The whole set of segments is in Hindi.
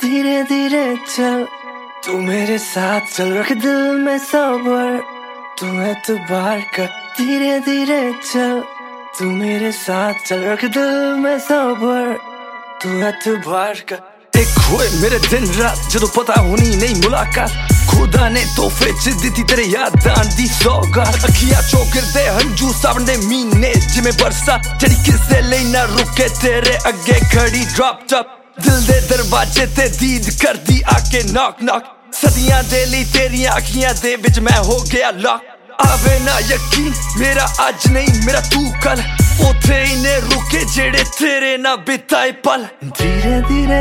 धीरे धीरे चल, तू मेरे साथ चल, रख दिल में सबर, तू एतबार कर। धीरे धीरे चल, तू मेरे साथ चल, रख दिल में सबर, तू एतबार कर। एक होए मेरे दिन रात जदों पता होनी नहीं मुलाकात, खुदा ने तोहफे च दित्ती तेरे यादां दी सौगात। अखियां चो गिरदे हंजू सावन दे मीने जिवें बरसा, जेड़ी किसे लेई ना रुके तेरे अगे खड़ी ड्रॉप टॉप। दिल दे दरवाजे ते दीद करदी आके नॉक नॉक, सदियां दे लई तेरियां अखियां दे विच मैं हो गया लॉक। आवे ना यकीन मेरा अज नहीं मेरा तू कल, उथे इने रुके जेड़े तेरे ना बिताए पल। धीरे धीरे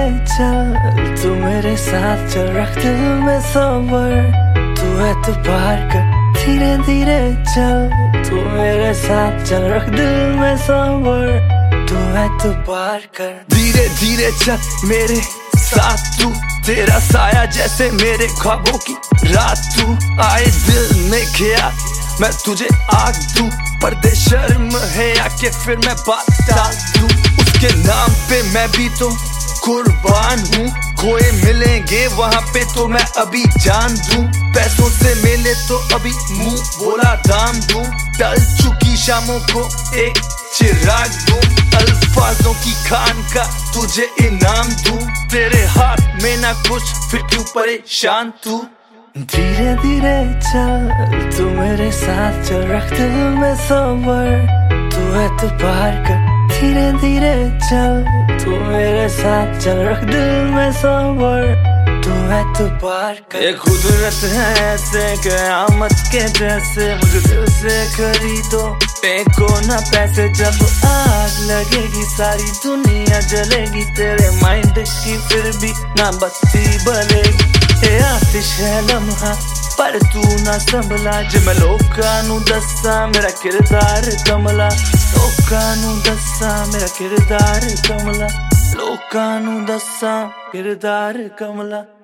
चल, तू मेरे साथ चल, रख दिल में सबर, तू एतबार कर। धीरे धीरे चल, तू मेरे साथ चल, रख दिल में सबर, तू एतबार कर। धीरे धीरे चल मेरे साथ तू, तेरा साया जैसे मेरे ख्वाबों की रात तू। आए दिल में ख्याल मैं तुझे आग दूं, पर्दे शर्म है आके फिर मैं बात डाल दूं। उसके नाम पे मैं भी तो कुर्बान हूँ, खोए मिलेंगे वहाँ पे तो मैं अभी जान दूं। पैसों से मिले तो अभी मुंह बोला दाम दूं, टल चुकी शामों को एक चिराग दूं। अल्फाजों की खान का तुझे इनाम दूं, तेरे हाथ में ना कुछ फिर क्यों परेशान तू। धीरे धीरे चल, तू मेरे साथ चल, रख दिल में सबर, तू एतबार कर। धीरे धीरे चल, तू मेरे साथ चल, रख दिल में सबर, तू एतबार कर। ये कुदरत है ऐसे क़यामत के जैसे, मुझे दिल से खरीदो फेंको ना पैसे। जब आग लगेगी सारी दुनिया जलेगी, तेरे माइंड की फिर भी ना बत्ती बलेगी। ये आतिश है लम्हा पर तू ना संभला, जे मैं लोकां नू दस्सां मेरा किरदार कमला। लोकां नू दस्सां मेरा किरदार कमला, लोकां नू दस्सां किरदार कमला।